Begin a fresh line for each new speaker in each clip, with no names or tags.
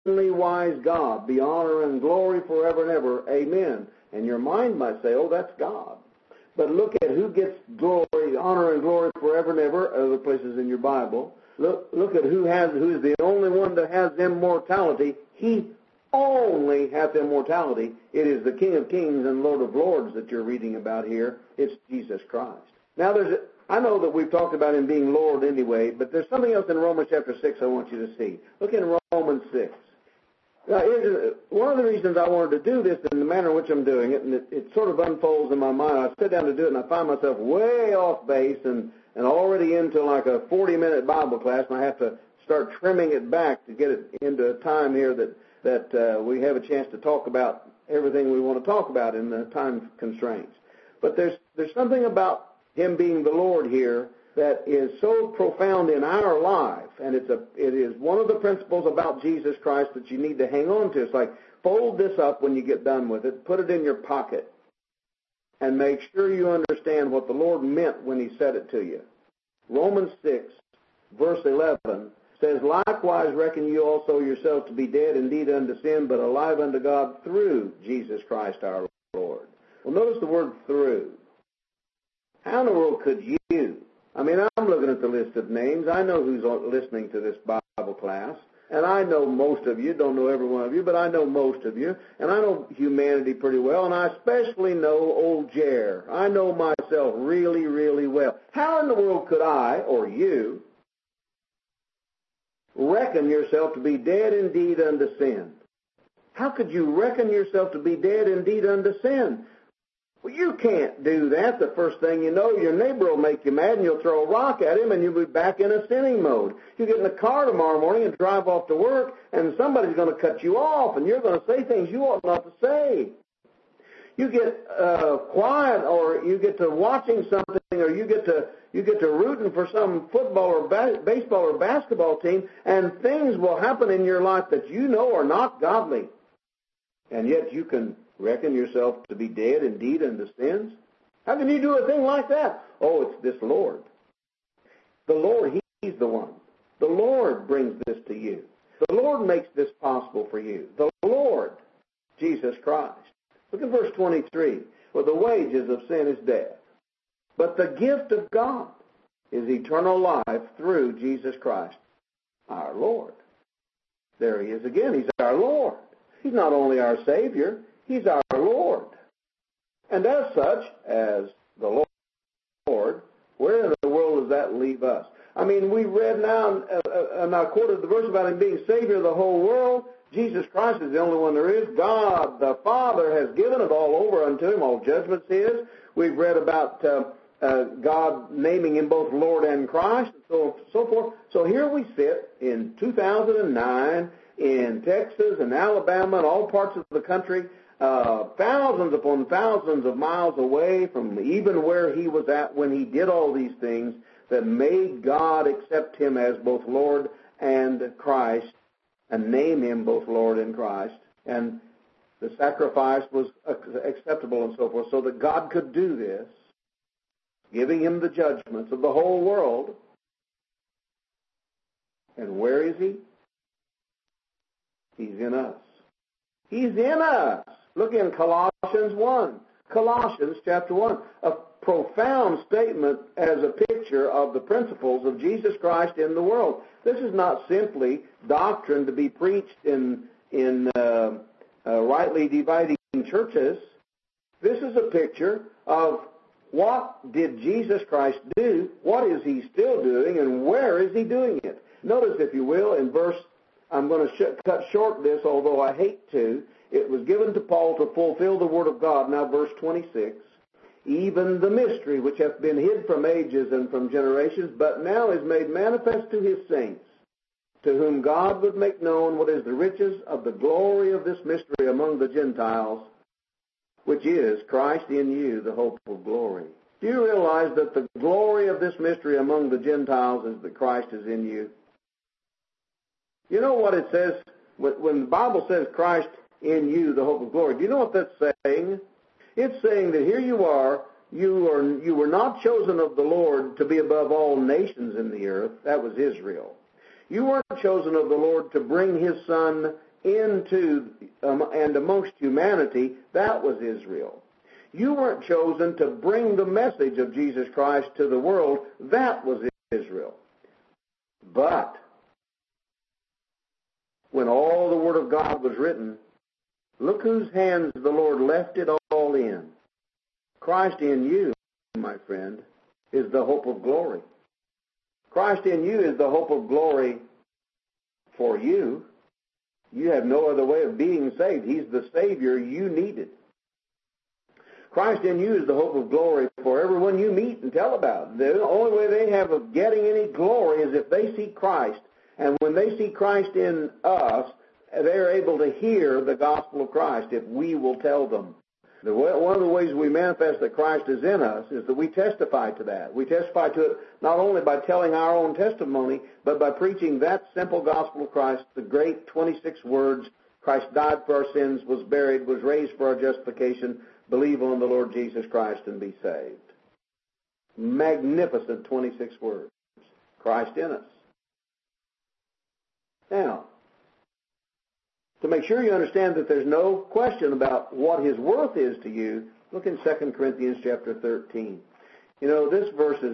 only wise God, be honor and glory forever and ever. Amen. And your mind might say, oh, that's God. But look at who gets glory, honor and glory forever and ever, other places in your Bible. Look at who is the only one that has immortality. He only hath immortality. It is the King of Kings and Lord of Lords that you're reading about here. It's Jesus Christ. Now, I know that we've talked about him being Lord anyway, but there's something else in Romans chapter 6 I want you to see. Look in Romans 6. Now, one of the reasons I wanted to do this in the manner in which I'm doing it, and it sort of unfolds in my mind, I sit down to do it, and I find myself way off base and already into like a 40-minute Bible class, and I have to start trimming it back to get it into a time here that we have a chance to talk about everything we want to talk about in the time constraints. But there's something about him being the Lord here that is so profound in our life, and it is one of the principles about Jesus Christ that you need to hang on to. It's like, fold this up when you get done with it, put it in your pocket, and make sure you understand what the Lord meant when he said it to you. Romans 6, verse 11, says, likewise reckon you also yourselves to be dead indeed unto sin, but alive unto God through Jesus Christ our Lord. Well, notice the word through. How in the world could you? I mean, I'm looking at the list of names. I know who's listening to this Bible class, and I know most of you. Don't know every one of you, but I know most of you, and I know humanity pretty well, and I especially know old Jer. I know myself really, really well. How in the world could I, or you, reckon yourself to be dead indeed unto sin? How could you reckon yourself to be dead indeed unto sin? Well, you can't do that. The first thing you know, your neighbor will make you mad, and you'll throw a rock at him, and you'll be back in a sinning mode. You get in the car tomorrow morning and drive off to work, and somebody's going to cut you off, and you're going to say things you ought not to say. You get quiet, or you get to watching something, or you get to rooting for some football or baseball or basketball team, and things will happen in your life that you know are not godly, and yet you can reckon yourself to be dead indeed unto sins? How can you do a thing like that? Oh, it's this Lord. The Lord, he's the one. The Lord brings this to you. The Lord makes this possible for you. The Lord, Jesus Christ. Look at verse 23. For the wages of sin is death, but the gift of God is eternal life through Jesus Christ, our Lord. There he is again. He's our Lord. He's not only our Savior, he's our Lord. And as such, as the Lord, where in the world does that leave us? I mean, we read now, and I quoted the verse about him being Savior of the whole world. Jesus Christ is the only one there is. God, the Father, has given it all over unto him. All judgment's his. We've read about God naming him both Lord and Christ, and so forth. So here we sit in 2009 in Texas and Alabama and all parts of the country, thousands upon thousands of miles away from even where he was at when he did all these things that made God accept him as both Lord and Christ and name him both Lord and Christ. And the sacrifice was acceptable and so forth, so that God could do this, giving him the judgments of the whole world. And where is he? He's in us. He's in us. Look in Colossians 1. Colossians chapter 1. A profound statement as a picture of the principles of Jesus Christ in the world. This is not simply doctrine to be preached in rightly dividing churches. This is a picture of what did Jesus Christ do, what is he still doing, and where is he doing it. Notice, if you will, in verse, I'm going to cut short this, although I hate to. It was given to Paul to fulfill the word of God. Now, verse 26. Even the mystery which hath been hid from ages and from generations, but now is made manifest to his saints, to whom God would make known what is the riches of the glory of this mystery among the Gentiles, which is Christ in you, the hope of glory. Do you realize that the glory of this mystery among the Gentiles is that Christ is in you? You know what it says when the Bible says Christ in you, the hope of glory? Do you know what that's saying? It's saying that here you are, you were not chosen of the Lord to be above all nations in the earth. That was Israel. You weren't chosen of the Lord to bring his Son into and amongst humanity, that was Israel. You weren't chosen to bring the message of Jesus Christ to the world, that was Israel. But when all the Word of God was written, look whose hands the Lord left it all in. Christ in you, my friend, is the hope of glory. Christ in you is the hope of glory for you. You have no other way of being saved. He's the Savior you needed. Christ in you is the hope of glory for everyone you meet and tell about. The only way they have of getting any glory is if they see Christ. And when they see Christ in us, they're able to hear the gospel of Christ if we will tell them. One of the ways we manifest that Christ is in us is that we testify to that. We testify to it not only by telling our own testimony, but by preaching that simple gospel of Christ, the great 26 words, Christ died for our sins, was buried, was raised for our justification, believe on the Lord Jesus Christ and be saved. Magnificent 26 words. Christ in us. Now, to make sure you understand that there's no question about what his worth is to you, look in 2 Corinthians chapter 13. You know, this verse is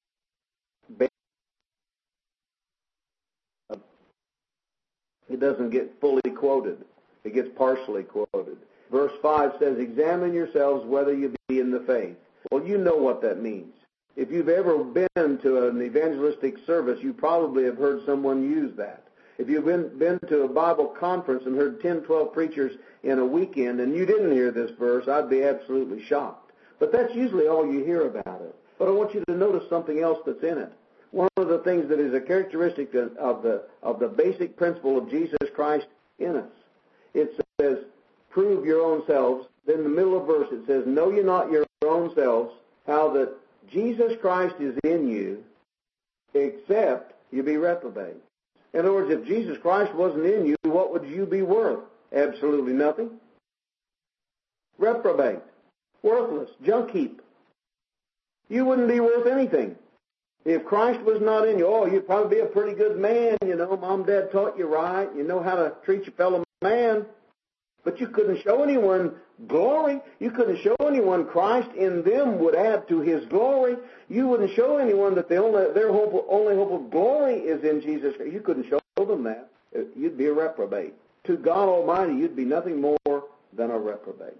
it doesn't get fully quoted. It gets partially quoted. Verse 5 says, examine yourselves whether you be in the faith. Well, you know what that means. If you've ever been to an evangelistic service, you probably have heard someone use that. If you've been to a Bible conference and heard 10, 12 preachers in a weekend and you didn't hear this verse, I'd be absolutely shocked. But that's usually all you hear about it. But I want you to notice something else that's in it. One of the things that is a characteristic of the basic principle of Jesus Christ in us. It says, prove your own selves. Then in the middle of the verse it says, know ye not your own selves how that Jesus Christ is in you, except you be reprobate. In other words, if Jesus Christ wasn't in you, what would you be worth? Absolutely nothing. Reprobate. Worthless. Junk heap. You wouldn't be worth anything. If Christ was not in you, you'd probably be a pretty good man. You know, mom and dad taught you right. You know how to treat your fellow man. But you couldn't show anyone glory. You couldn't show anyone Christ in them would add to his glory. You wouldn't show anyone that their only hope of glory is in Jesus. You couldn't show them that. You'd be a reprobate. To God Almighty, you'd be nothing more than a reprobate.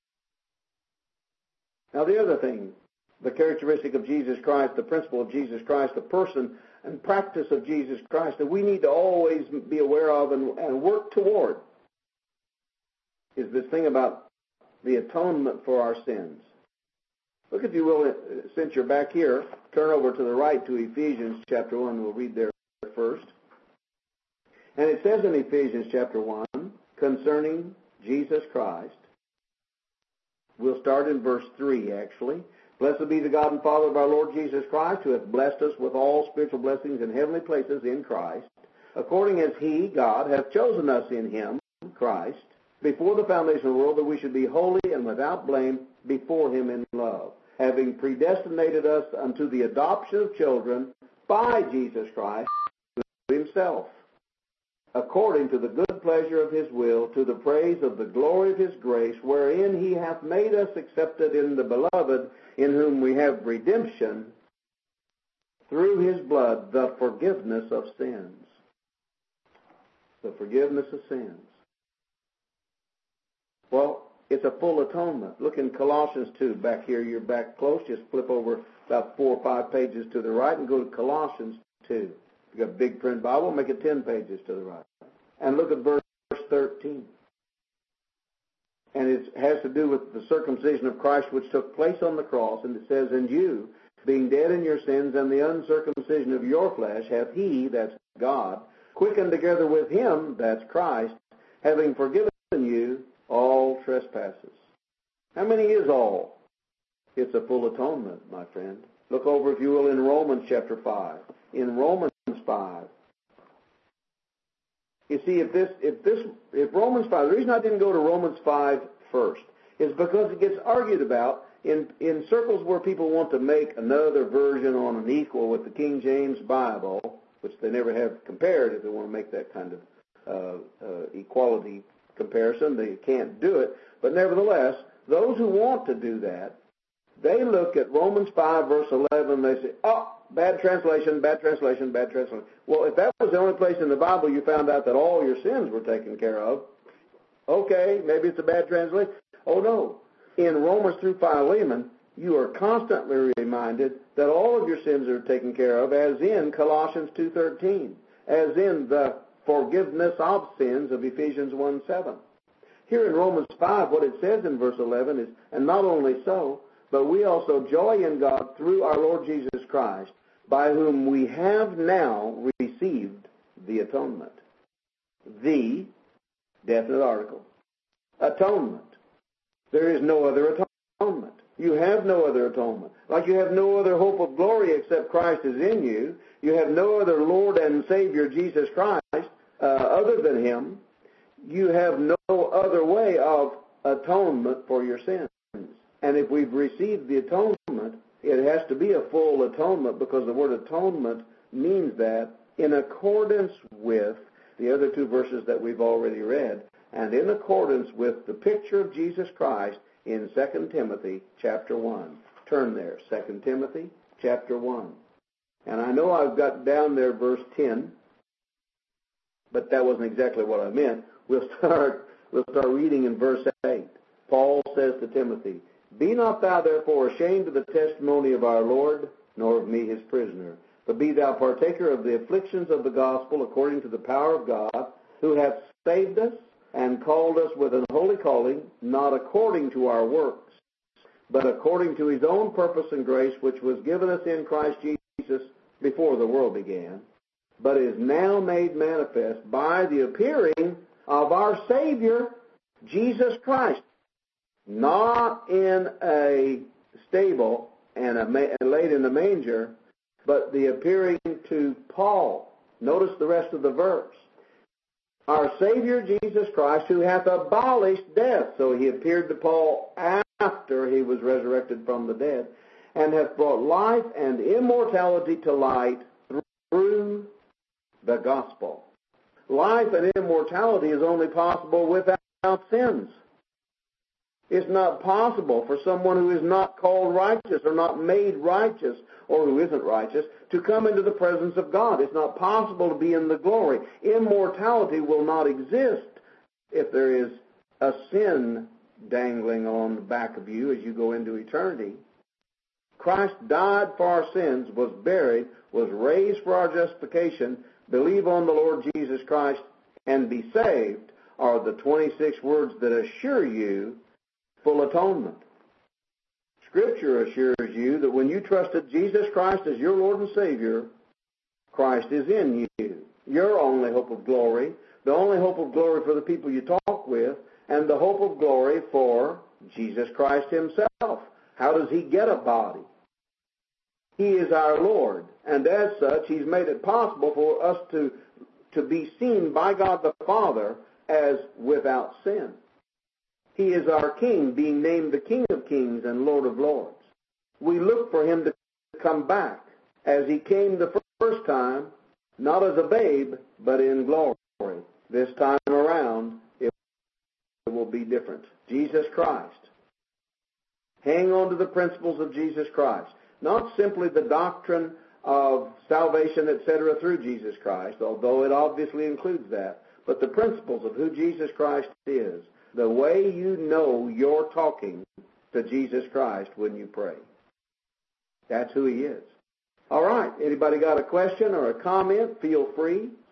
Now the other thing, the characteristic of Jesus Christ, the principle of Jesus Christ, the person and practice of Jesus Christ that we need to always be aware of and work toward is this thing about the atonement for our sins. Look, if you will, since you're back here, turn over to the right to Ephesians chapter 1. We'll read there first. And it says in Ephesians chapter 1, concerning Jesus Christ, we'll start in verse 3, actually. Blessed be the God and Father of our Lord Jesus Christ, who hath blessed us with all spiritual blessings in heavenly places in Christ, according as he, God, hath chosen us in him, Christ, before the foundation of the world, that we should be holy and without blame before him in love, having predestinated us unto the adoption of children by Jesus Christ to himself, according to the good pleasure of his will, to the praise of the glory of his grace, wherein he hath made us accepted in the beloved, in whom we have redemption through his blood, the forgiveness of sins. The forgiveness of sins. Well, it's a full atonement. Look in Colossians 2. Back here, you're back close. Just flip over about 4 or 5 pages to the right and go to Colossians 2. If you've got a big print Bible, make it 10 pages to the right. And look at verse 13. And it has to do with the circumcision of Christ which took place on the cross. And it says, and you, being dead in your sins and the uncircumcision of your flesh, hath he, that's God, quickened together with him, that's Christ, having forgiven you all trespasses. How many is all? It's a full atonement, my friend. Look over, if you will, in Romans chapter 5. In Romans 5. You see, if Romans 5, the reason I didn't go to Romans 5 first is because it gets argued about in circles where people want to make another version on an equal with the King James Bible, which they never have compared if they want to make that kind of equality comparison. They can't do it. But nevertheless, those who want to do that, they look at Romans 5, verse 11, and they say, oh, bad translation, bad translation, bad translation. Well, if that was the only place in the Bible you found out that all your sins were taken care of, okay, maybe it's a bad translation. Oh, no. In Romans through Philemon, you are constantly reminded that all of your sins are taken care of, as in Colossians 2:13, as in the forgiveness of sins of Ephesians 1:7. Here in Romans 5, what it says in verse 11 is, and not only so, but we also joy in God through our Lord Jesus Christ, by whom we have now received the atonement. The, definite article, atonement. There is no other atonement. You have no other atonement. Like you have no other hope of glory except Christ is in you. You have no other Lord and Savior, Jesus Christ, other than Him. You have no other way of atonement for your sins. And if we've received the atonement, it has to be a full atonement, because the word atonement means that in accordance with the other two verses that we've already read, and in accordance with the picture of Jesus Christ in 2 Timothy chapter 1. Turn there, 2 Timothy chapter 1. And I know I've got down there verse 10, but that wasn't exactly what I meant. We'll start reading in verse 8. Paul says to Timothy, be not thou therefore ashamed of the testimony of our Lord, nor of me his prisoner, but be thou partaker of the afflictions of the gospel according to the power of God, who hath saved us and called us with an holy calling, not according to our works, but according to his own purpose and grace, which was given us in Christ Jesus before the world began, but is now made manifest by the appearing of our Savior, Jesus Christ, not in a stable and laid in a manger, but the appearing to Paul. Notice the rest of the verse. Our Savior Jesus Christ, who hath abolished death. So he appeared to Paul after he was resurrected from the dead, and hath brought life and immortality to light through the gospel. Life and immortality is only possible without sins. It's not possible for someone who is not called righteous or not made righteous or who isn't righteous to come into the presence of God. It's not possible to be in the glory. Immortality will not exist if there is a sin dangling on the back of you as you go into eternity. Christ died for our sins, was buried, was raised for our justification. Believe on the Lord Jesus Christ and be saved are the 26 words that assure you full atonement. Scripture assures you that when you trusted Jesus Christ as your Lord and Savior, Christ is in you. Your only hope of glory, the only hope of glory for the people you talk with, and the hope of glory for Jesus Christ himself. How does he get a body? He is our Lord, and as such, he's made it possible for us to be seen by God the Father as without sin. He is our King, being named the King of Kings and Lord of Lords. We look for him to come back as he came the first time, not as a babe, but in glory. This time around, it will be different. Jesus Christ. Hang on to the principles of Jesus Christ. Not simply the doctrine of salvation, etc., through Jesus Christ, although it obviously includes that, but the principles of who Jesus Christ is. The way you know you're talking to Jesus Christ when you pray. That's who he is. All right. Anybody got a question or a comment? Feel free.